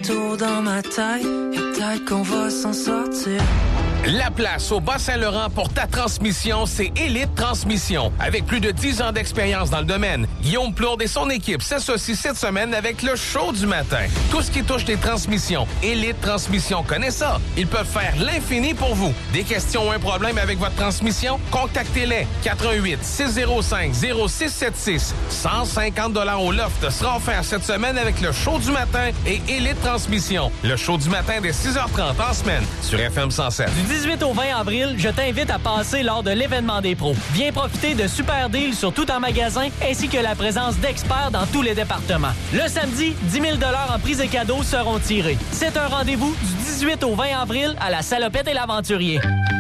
tour dans ma tête et peut-être qu'on va s'en sortir. La place au Bas-Saint-Laurent pour ta transmission, c'est Élite Transmission. Avec plus de 10 ans d'expérience dans le domaine, Guillaume Plourde et son équipe s'associent cette semaine avec le show du matin. Tout ce qui touche les transmissions, Élite Transmission connaît ça. Ils peuvent faire l'infini pour vous. Des questions ou un problème avec votre transmission? Contactez-les. 88 605 0676. 150 $ au loft sera offert cette semaine avec le show du matin et Élite Transmission. Le show du matin dès 6h30 en semaine sur FM 107. Du 18 au 20 avril, je t'invite à passer lors de l'événement des pros. Viens profiter de super deals sur tout en magasin ainsi que la présence d'experts dans tous les départements. Le samedi, 10 000 $ en prix et cadeaux seront tirés. C'est un rendez-vous du 18 au 20 avril à la Salopette et l'Aventurier.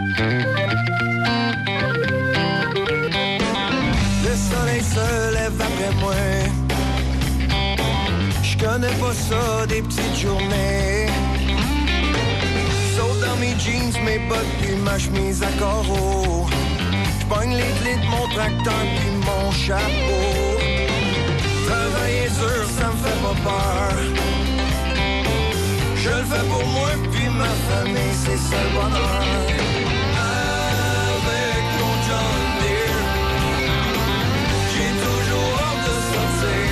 Le soleil se lève après moi. Je connais pas ça des petites journées. Saute dans mes jeans, mes bottes puis ma chemise à carreaux. J'pogne les clés de mon tracteur puis mon chapeau. Travailler dur, ça me fait pas peur. Je le fais pour moi puis ma famille, c'est ça le bonheur. Avec mon John Deere, j'ai toujours hâte de sortir.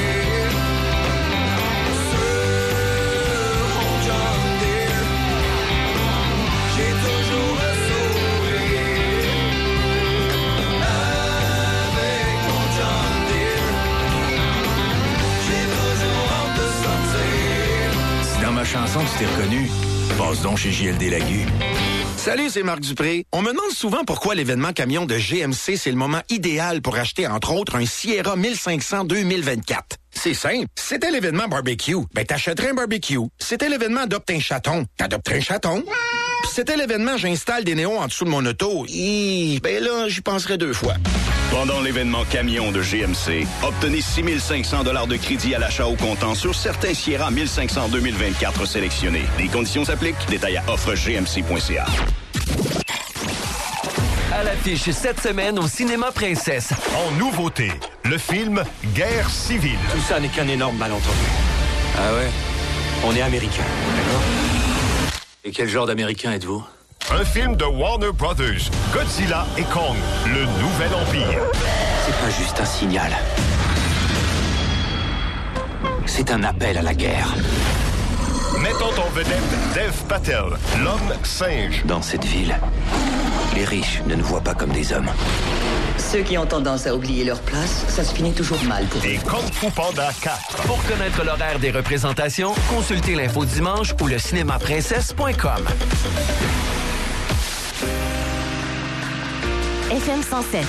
Dans ma chanson, tu t'es reconnu. Passe donc chez JLD Lagu. Salut, c'est Marc Dupré. On me demande souvent pourquoi l'événement camion de GMC, c'est le moment idéal pour acheter, entre autres, un Sierra 1500 2024. C'est simple. C'était l'événement barbecue. Ben, t'achèterais un barbecue. C'était l'événement adopte un chaton. T'adopterais un chaton. Puis c'était l'événement j'installe des néons en dessous de mon auto. Ben là, j'y penserais 2 fois. Pendant l'événement camion de GMC, obtenez 6 500 $ de crédit à l'achat au comptant sur certains Sierra 1500 2024 sélectionnés. Les conditions s'appliquent. Détails à offregmc.ca. À l'affiche cette semaine au Cinéma Princesse. En nouveauté, le film Guerre civile. Tout ça n'est qu'un énorme malentendu. Ah ouais? On est américain, d'accord? Et quel genre d'américain êtes-vous? Un film de Warner Brothers, Godzilla et Kong, le nouvel empire. C'est pas juste un signal. C'est un appel à la guerre. Mettant en vedette Dev Patel, l'homme singe. Dans cette ville, les riches ne nous voient pas comme des hommes. Ceux qui ont tendance à oublier leur place, ça se finit toujours mal pour eux. Et Kung Fu Panda 4. Pour connaître l'horaire des représentations, consultez l'info dimanche ou le cinémaprincesse.com. FM 107.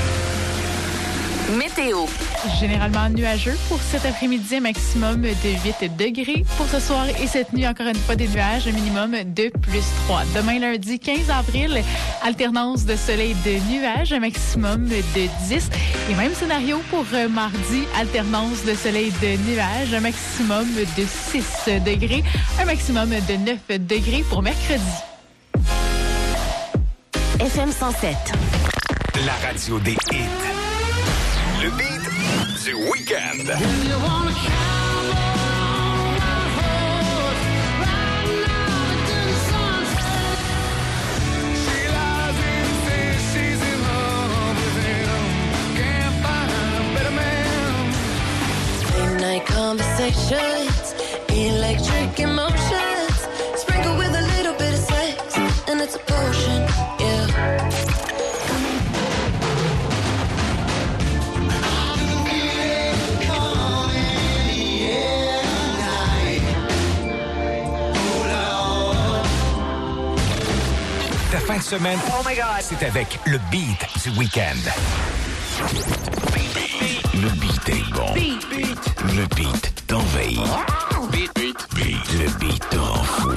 Météo. Généralement nuageux pour cet après-midi, un maximum de 8 degrés. Pour ce soir et cette nuit, encore une fois, des nuages, un minimum de +3. Demain, lundi 15 avril, alternance de soleil et de nuages, un maximum de 10. Et même scénario pour mardi, alternance de soleil et de nuages, un maximum de 6 degrés, un maximum de 9 degrés pour mercredi. FM 107. La radio des hits. Le beat du week-end. Night conversations, electric emotions, sprinkle with a little bit of sex, and it's a potion, yeah. Ta fin de semaine, oh my God, c'est avec le beat du week-end. Le beat est bon. Le beat t'envahit. Le beat te rend fou.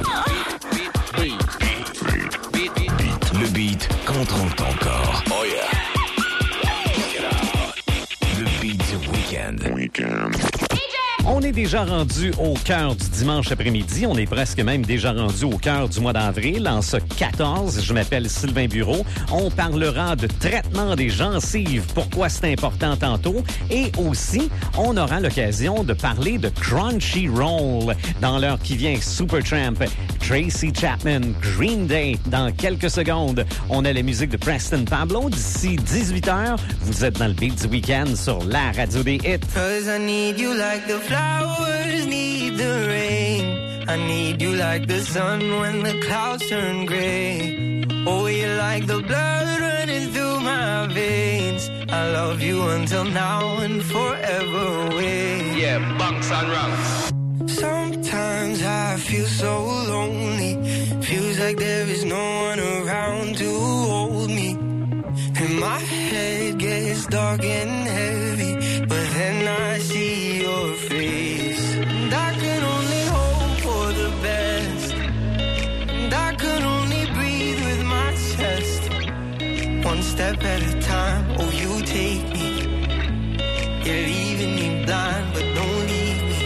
Le beat contrôle ton corps. Oh yeah. Le beat du week-end. On est déjà rendu au cœur du dimanche après-midi. On est presque même déjà rendu au cœur du mois d'avril. En ce 14, je m'appelle Sylvain Bureau. On parlera de traitement des gencives, pourquoi c'est important tantôt. Et aussi, on aura l'occasion de parler de Crunchyroll dans l'heure qui vient. Supertramp, Tracy Chapman, Green Day. Dans quelques secondes, on a la musique de Preston Pablo. D'ici 18h, vous êtes dans le beat du week-end sur la radio des hits. Cause I need you like the flowers need the rain. I need you like the sun when the clouds turn gray. Oh, you're like the blood running through my veins. I love you until now and forever away. Yeah, bunks and rungs. Sometimes I feel so lonely. Feels like there is no one around to hold me. And my head gets dark and heavy, but then I see your face. And I can only hope for the best. And I can only breathe with my chest. One step at a time, oh you take me. You're leaving me blind, but don't leave me.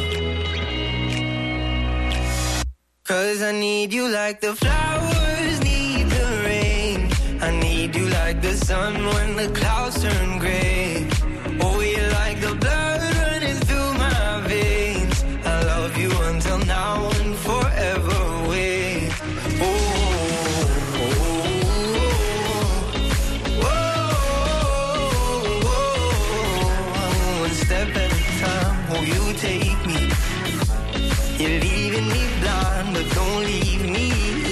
'Cause I need you like the flowers need the rain. I need you like the sun when the clouds turn gray. Oh, you're like the blood running through my veins. I love you until now and forever away. Oh, oh, oh, oh, oh. One step at a time, oh, you take me. You're leaving me blind, but don't leave me.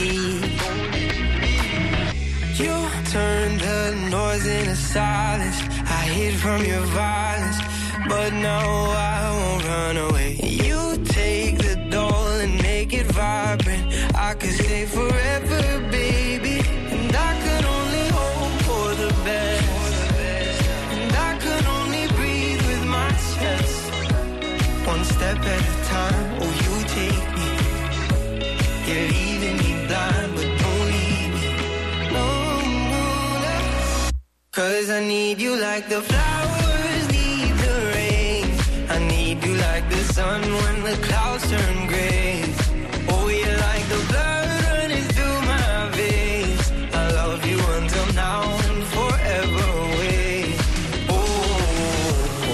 You turned the noise into silence. I hid from your violence, but now I won't run away. You take the doll and make it vibrant. I could stay forever, baby. And I could only hope for the best. And I could only breathe with my chest. One step at a time, oh you take me. You're leaving me blind, but don't leave me. No, no, no. 'Cause I need you like the flowers need the rain. I need you like the sun when the clouds turn gray. Oh, you're like the blood running through my veins. I love you until now and forever away. Oh, oh,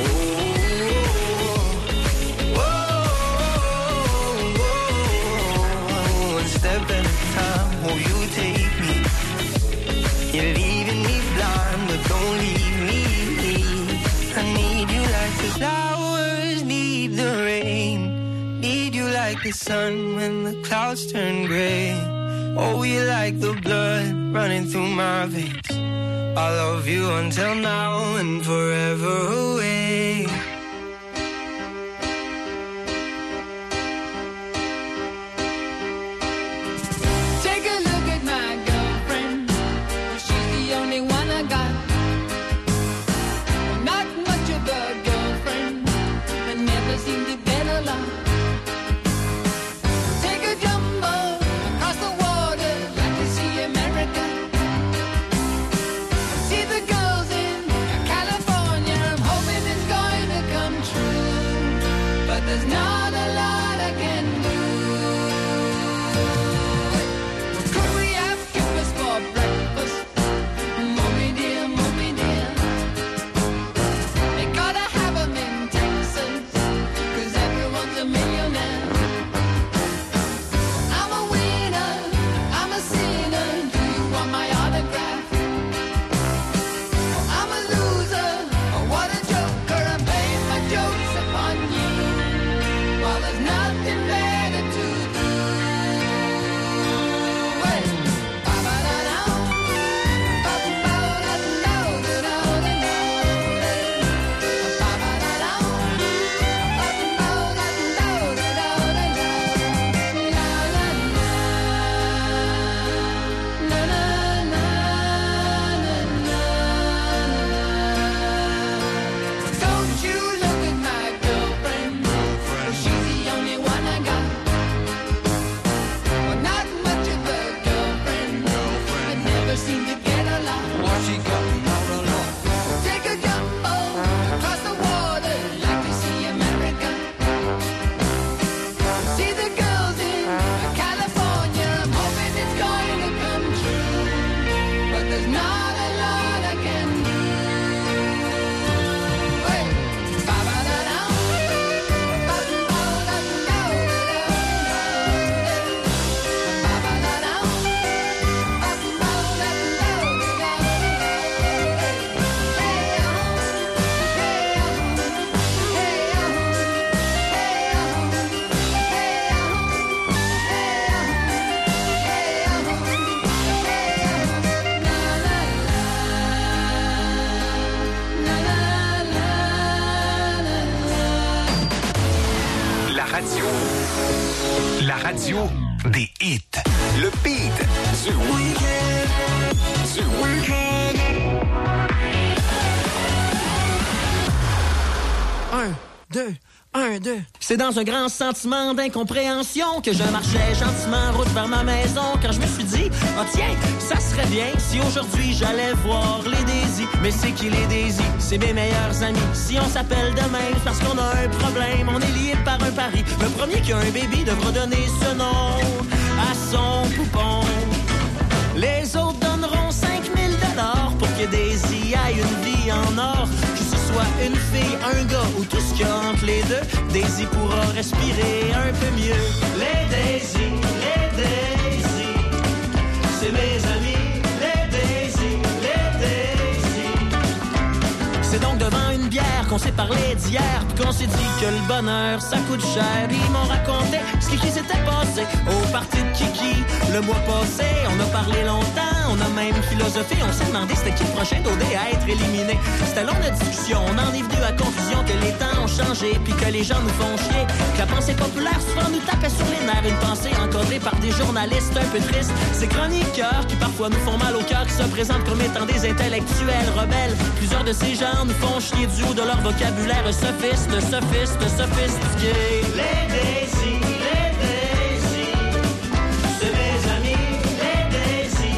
oh, oh, oh. One step at a time, oh, you take me. You're leaving me blind, but don't leave me. I need you like the flowers need the rain. Need you like the sun when the clouds turn gray. Oh, you're like the blood running through my veins. I love you until now and forever away. Take a look at my girlfriend. She's the only one I got. Not much of a girlfriend, but never seemed to get along. Take a jumbo across the water, like to see America. See the girls in California. I'm hoping it's going to come true, but there's not a lot I can do. Could we have breakfast? Mommy dear, radio des hits. Le beat du week-end. Du week-end. 1, 2. C'est dans un grand sentiment d'incompréhension que je marchais gentiment route vers ma maison quand je me suis dit, oh tiens, ça serait bien si aujourd'hui j'allais voir les Daisy. Mais c'est qui les Daisy? C'est mes meilleurs amis. Si on s'appelle demain, c'est parce qu'on a un problème. On est liés par un pari. Le premier qui a un baby devra donner ce nom à son poupon. Les autres donneront 5 000 $ pour que Daisy aille une vie en or. Que ce soit une fille, un gars ou tout ce qu'il y a entre les deux, Daisy pourra respirer un peu mieux. Les Daisy, c'est mes amis. Les Daisy. C'est donc devant une bière qu'on s'est parlé d'hier, puis qu'on s'est dit que le bonheur ça coûte cher. Puis ils m'ont raconté ce qui s'était passé au party de Kiki le mois passé. On a parlé longtemps, on a même philosophé. On s'est demandé c'était qui le prochain d'OD à être éliminé. C'était long de discussion, on en est venu à conclusion que les temps ont changé, puis que les gens nous font chier, que la pensée populaire souvent nous tapait sur les nerfs. Une pensée encodée par des journalistes un peu tristes. Ces chroniqueurs qui parfois nous font mal au cœur, qui se présentent comme étant des intellectuels rebelles. Plusieurs de ces gens nous font chier du haut de leur vocabulaire sophistiqué. Les Daisy, c'est mes amis. Les Daisy.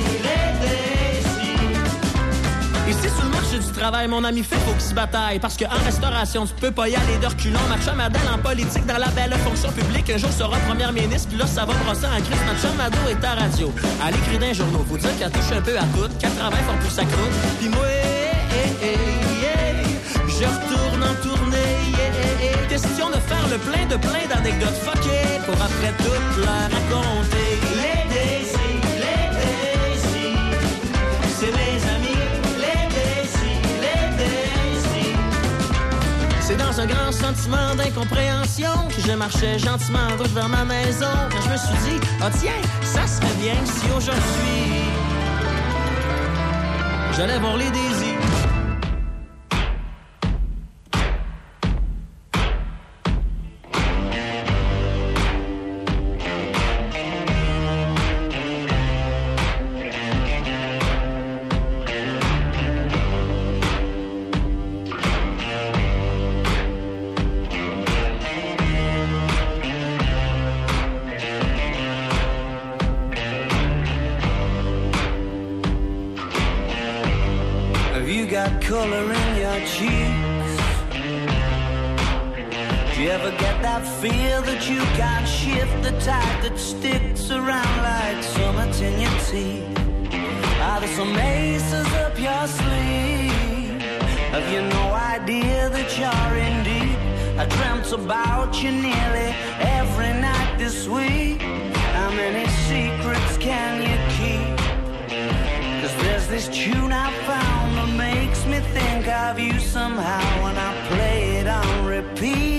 Ici sur le marché du travail, mon ami fait faut qu'il se bataille. Parce qu'en restauration, tu peux pas y aller de reculons. Ma chum Adèle en politique dans la belle fonction publique. Un jour sera première ministre, puis là ça va brosser en crise. Notre chum Ado est à radio. Elle écrit dans les journaux, faut dire qu'elle touche un peu à tout, qu'elle travaille fort pour sa croûte. Puis moi, je retourne en tournée, question de faire le plein d'anecdotes fuckées pour après toutes leur raconter. Les Daisy, c'est mes amis. Les Daisy. C'est dans un grand sentiment d'incompréhension que je marchais gentiment en route vers ma maison quand je me suis dit, oh tiens, ça serait bien si aujourd'hui j'allais voir les Daisy. Color in your cheeks. Do you ever get that feel that you can't shift, the tide that sticks around like summits in your teeth? Are there some aces up your sleeve? Have you no idea that you're in deep? I dreamt about you nearly every night this week. How many secrets can you keep? 'Cause there's this tune I found that makes me think of you somehow when I play it on repeat.